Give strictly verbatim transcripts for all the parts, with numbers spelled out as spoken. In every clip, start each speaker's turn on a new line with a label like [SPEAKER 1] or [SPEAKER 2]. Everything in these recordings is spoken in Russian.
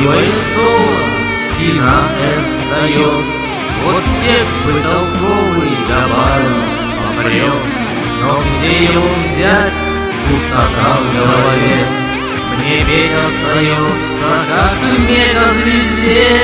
[SPEAKER 1] Красивое соло Тина С дает. Вот текст бы толковый добавился попрет, но где его взять, пустота в голове. Мне петь остается, как мегазвезде.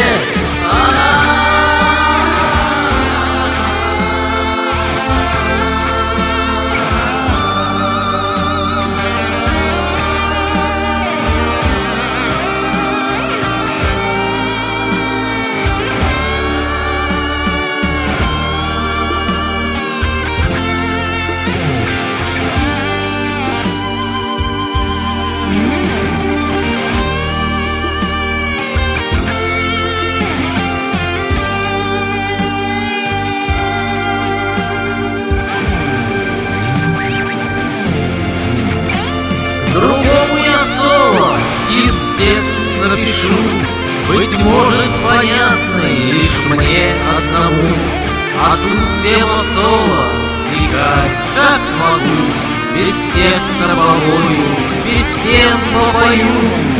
[SPEAKER 1] Другому я соло, тип текст напишу, быть может понятный лишь мне одному. А тут тема соло, дикарь, как смогу, без текста повою, без тем попою.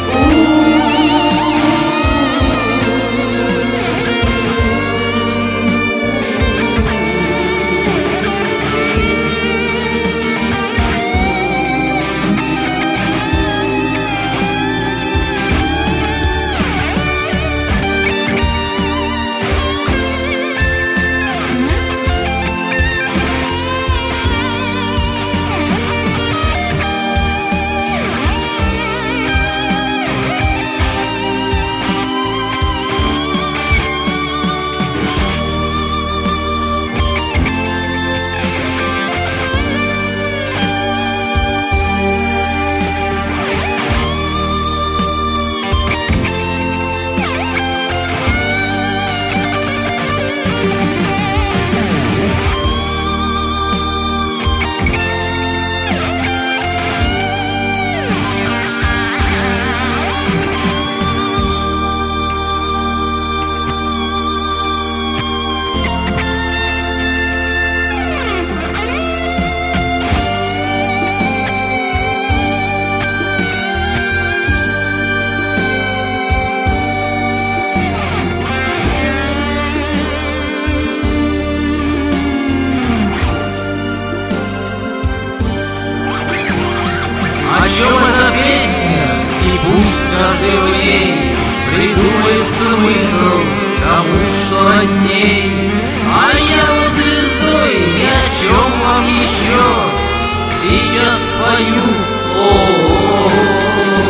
[SPEAKER 1] О чем эта песня, и пусть каждый в ней придумает смысл тому, что от ней. А я вот звездой, ни о чем вам еще сейчас спою. О-о-о-о.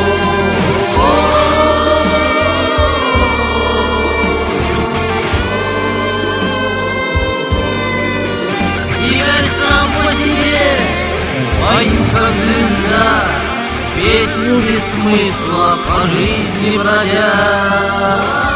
[SPEAKER 1] Игорь сам по себе, пою как звезда, песню без смысла по жизни бродя.